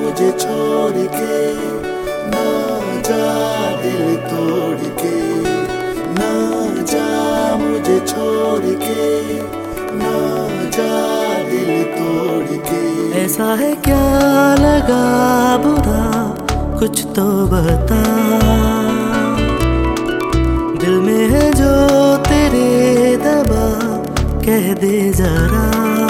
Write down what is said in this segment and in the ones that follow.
मुझे छोड़ के, ना जा दिल तोड़ के, ना जा मुझे छोड़ के, ना जा दिल तोड़ के। ऐसा है क्या लगा बुरा, कुछ तो बता। दिल में है जो तेरे दबा, कह दे जरा।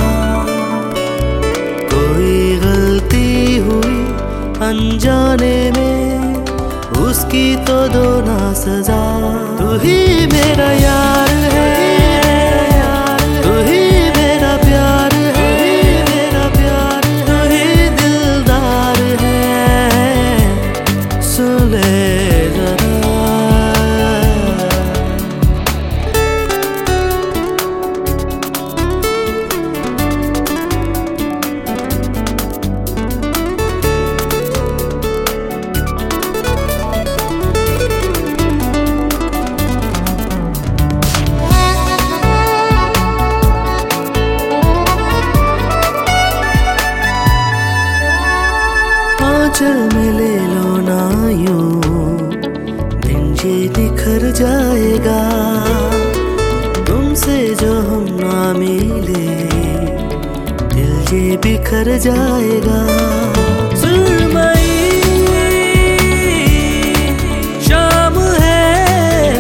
कोई गलती हुई अनजाने में, उसकी तो दो ना सजा। तू ही मेरा यार है, तू ही मेरा प्यार है, मेरा प्यार, तू ही दिलदार है, सुन ले जरा। चल में ले लो ना यूं, दिन ये निखर जाएगा। तुमसे जो हम ना मिले, दिल ये बिखर जाएगा। सुरमई शाम है,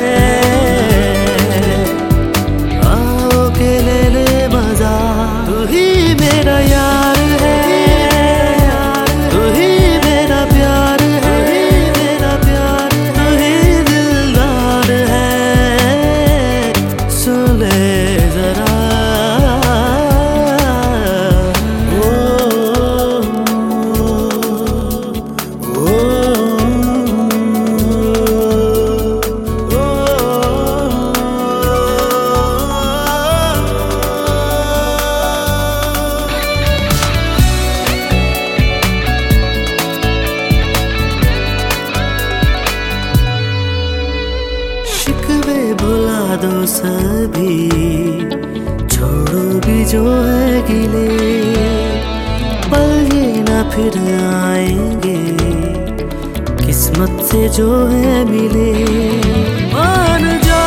आओ के ले ले मजा। तू ही मेरा यार है, भुला दो सभी, छोड़ो भी जो है गिले। पल ये ना फिर आएंगे, किस्मत से जो है मिले। मान जा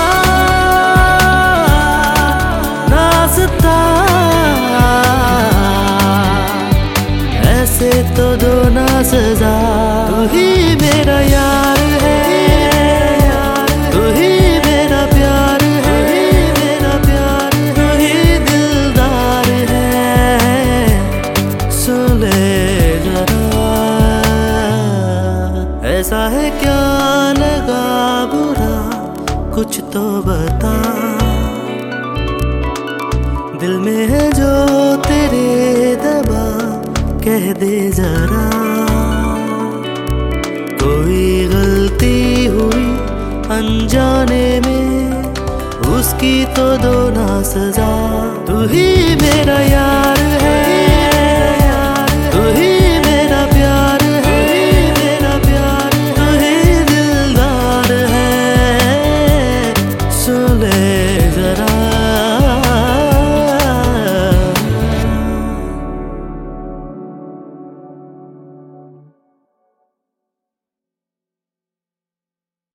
रास्ता, ऐसे तो दो ना सजा। तू ही मेरा यार है, तू ही मेरा प्यार है, मेरा प्यार, तू ही दिलदार है, सुन ले जरा। ऐसा है क्या लगा बुरा, कुछ तो बता। दिल में है जो तेरे दबा, कह दे जरा। कोई गलती हुई अनजाने में, उसकी तो दो ना सजा। तू ही मेरा यार